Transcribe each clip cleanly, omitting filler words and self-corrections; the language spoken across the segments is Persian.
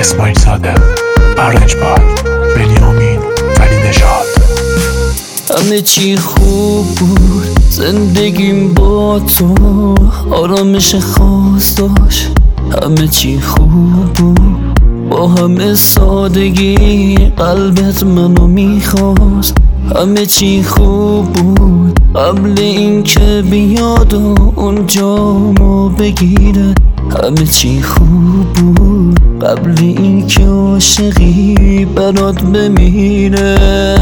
اسماعیل صادق، ارنجبار، بنیامین ولی نژاد. همه چی خوب بود، زندگیم با تو آرامش خاص داشت. همه چی خوب بود، با همه سادگی قلبت منو میخواست. همه چی خوب بود قبل این که بیاد و اونجا ما بگیره. همه چی خوب بود قبل این که عاشقی برات بمیره.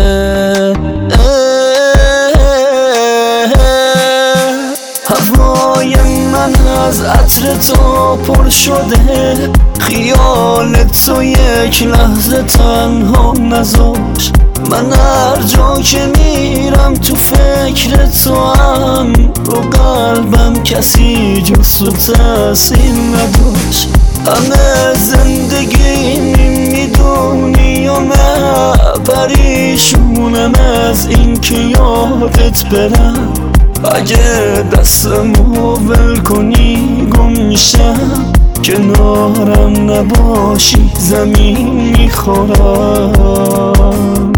هوای من از عطر تو پر شده، خیالت تو یک لحظه تنها نذاشت. من هر جا که میرم تو فکر تو هم، رو قلبم کسی جز تو تأثیر نداشت. همه زندگی میدونی و من پریشونم از این که یادت برم. اگه دستمو ول کنی گم میشم، کنارم نباشی زمین میخورم.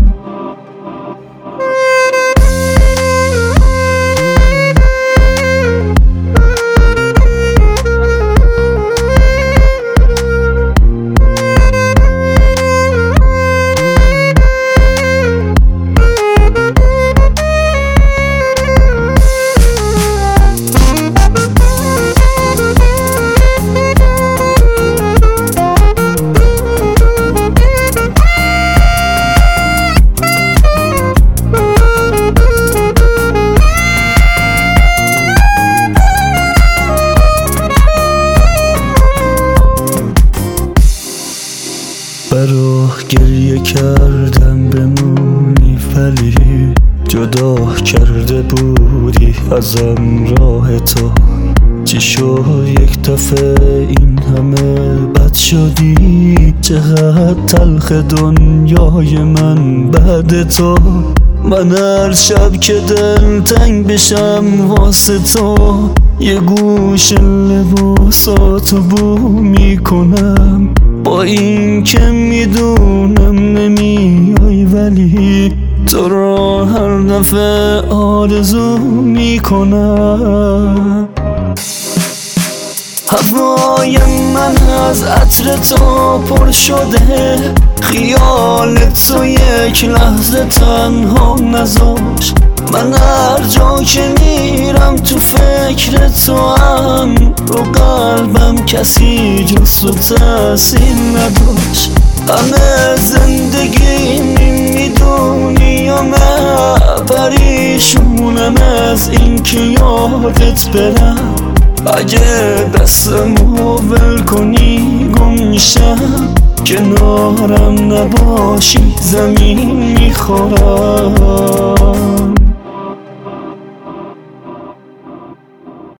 براه گریه کردم بمونی، ولی جدا کرده بودی ازم راه تو. چی شد یک دفعه این همه بد شدی؟ چقدر تلخ دنیای من بعد تو. من هر شب که دل تنگ بشم واسه تو، یه گوش لباساتو بو میکنم. با این که میدونم نمیای، ولی تو رو هر دفعه آرزو میکنم. هوای من از عطر تو پر شده، خیالت تو یک لحظه تنها نذاشت. من هر جا که میرم تو فکر تو هم، رو قلبم کسی جز تو تأثیر نداشت. همه زندگی میدونی و من پریشونم از این که یادت برم. اگه دستمو ول کنی گم میشم، کنارم نباشی زمین میخورم.